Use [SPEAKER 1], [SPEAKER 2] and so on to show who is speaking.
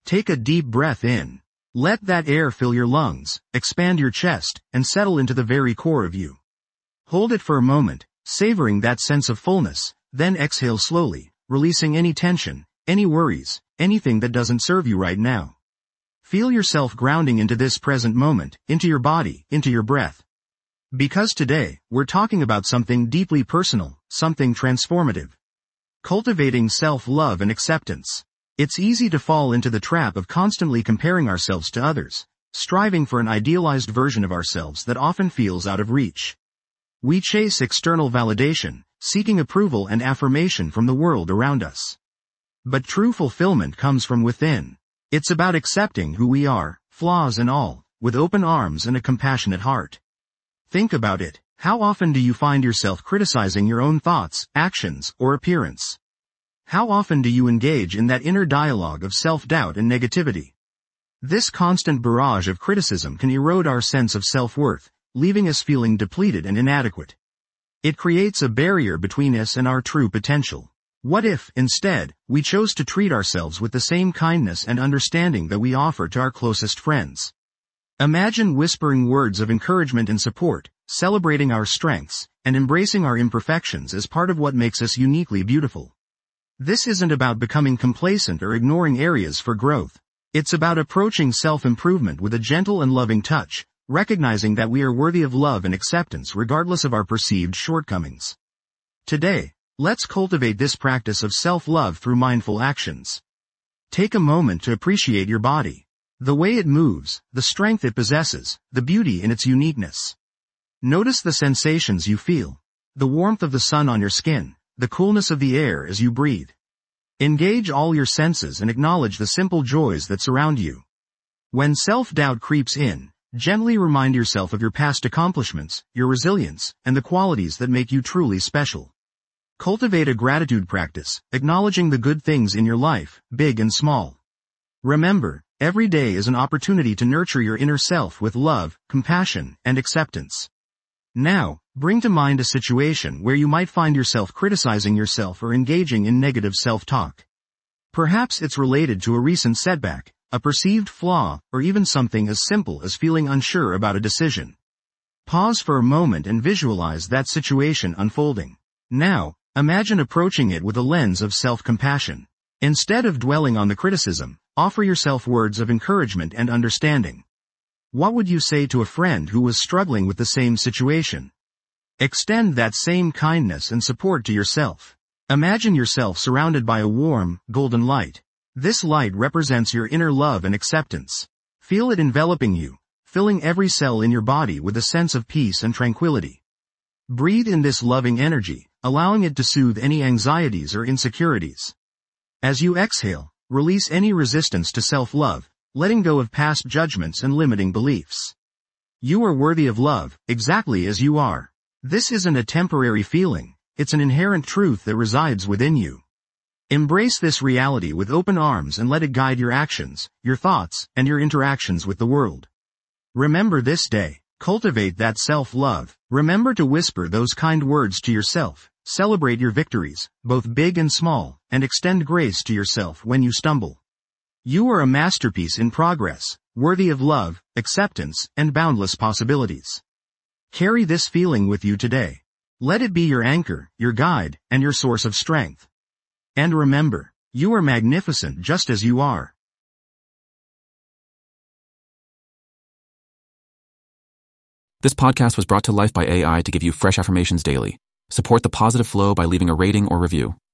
[SPEAKER 1] Take a deep breath in. Let that air fill your lungs, expand your chest, and settle into the very core of you. Hold it for a moment, savoring that sense of fullness, then exhale slowly, releasing any tension, any worries, anything that doesn't serve you right now. Feel yourself grounding into this present moment, into your body, into your breath. Because today, we're talking about something deeply personal, something transformative. Cultivating self-love and acceptance. It's easy to fall into the trap of constantly comparing ourselves to others, striving for an idealized version of ourselves that often feels out of reach. We chase external validation, seeking approval and affirmation from the world around us. But true fulfillment comes from within. It's about accepting who we are, flaws and all, with open arms and a compassionate heart. Think about it. How often do you find yourself criticizing your own thoughts, actions, or appearance? How often do you engage in that inner dialogue of self-doubt and negativity? This constant barrage of criticism can erode our sense of self-worth, leaving us feeling depleted and inadequate. It creates a barrier between us and our true potential. What if, instead, we chose to treat ourselves with the same kindness and understanding that we offer to our closest friends? Imagine whispering words of encouragement and support, celebrating our strengths, and embracing our imperfections as part of what makes us uniquely beautiful. This isn't about becoming complacent or ignoring areas for growth. It's about approaching self-improvement with a gentle and loving touch, recognizing that we are worthy of love and acceptance regardless of our perceived shortcomings. Today, let's cultivate this practice of self-love through mindful actions. Take a moment to appreciate your body. The way it moves, the strength it possesses, the beauty in its uniqueness. Notice the sensations you feel. The warmth of the sun on your skin, the coolness of the air as you breathe. Engage all your senses and acknowledge the simple joys that surround you. When self-doubt creeps in, gently remind yourself of your past accomplishments, your resilience, and the qualities that make you truly special. Cultivate a gratitude practice, acknowledging the good things in your life, big and small. Remember, every day is an opportunity to nurture your inner self with love, compassion, and acceptance. Now, bring to mind a situation where you might find yourself criticizing yourself or engaging in negative self-talk. Perhaps it's related to a recent setback, a perceived flaw, or even something as simple as feeling unsure about a decision. Pause for a moment and visualize that situation unfolding. Now, imagine approaching it with a lens of self-compassion. Instead of dwelling on the criticism, offer yourself words of encouragement and understanding. What would you say to a friend who was struggling with the same situation? Extend that same kindness and support to yourself. Imagine yourself surrounded by a warm, golden light. This light represents your inner love and acceptance. Feel it enveloping you, filling every cell in your body with a sense of peace and tranquility. Breathe in this loving energy, allowing it to soothe any anxieties or insecurities. As you exhale, release any resistance to self-love, letting go of past judgments and limiting beliefs. You are worthy of love, exactly as you are. This isn't a temporary feeling, it's an inherent truth that resides within you. Embrace this reality with open arms and let it guide your actions, your thoughts, and your interactions with the world. Remember this day, cultivate that self-love. Remember to whisper those kind words to yourself, celebrate your victories, both big and small, and extend grace to yourself when you stumble. You are a masterpiece in progress, worthy of love, acceptance, and boundless possibilities. Carry this feeling with you today. Let it be your anchor, your guide, and your source of strength. And remember, you are magnificent just as you are.
[SPEAKER 2] This podcast was brought to life by AI to give you fresh affirmations daily. Support the positive flow by leaving a rating or review.